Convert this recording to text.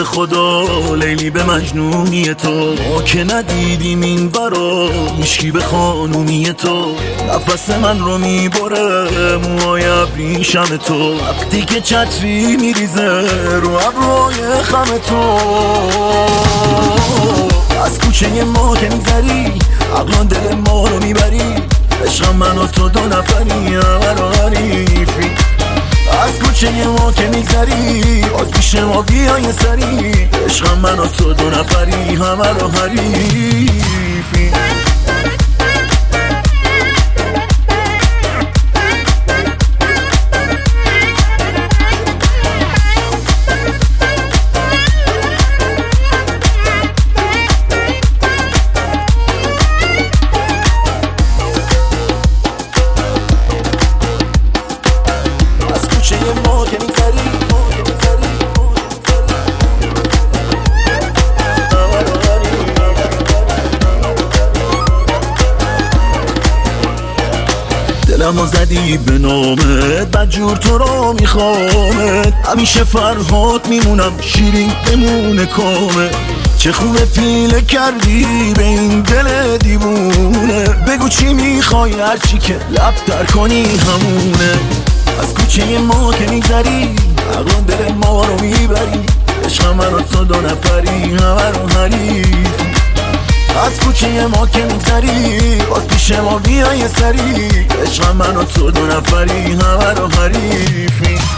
خدا لیلی به مجنونی تو، ما که ندیدیم این برا هیچکی به خانومی تو. نفس من رو میبره موهای ابریشم تو، وقتی که چتری میریزه رو ابروهای خم تو. از کوچه ما که میگذری عقلان دل ما رو میبری، عشق من و تو دو نفری همه رو حریفی. از کوچه ما که میگذری باز پیش ما بیا یه سری، عشق من و تو دو نفری همه رو حریفی. دلمو زدی به نامت بدجور تو رو میخوامت، همیشه فرهاد میمونم شیرین بمونه کامه. چه خوبه پیله کردی به این دل دیوونه، بگو چی میخوای هرچی که لب در کنی همونه. از کوچه ما که میگذری عقلان دل ما رو میبری، عشق من و تو دو نفری همه رو حریفی. از کوچه ما که میگذری باز پیش ما بیا یه سری، عشق من و تو دو نفری همه رو حریفی.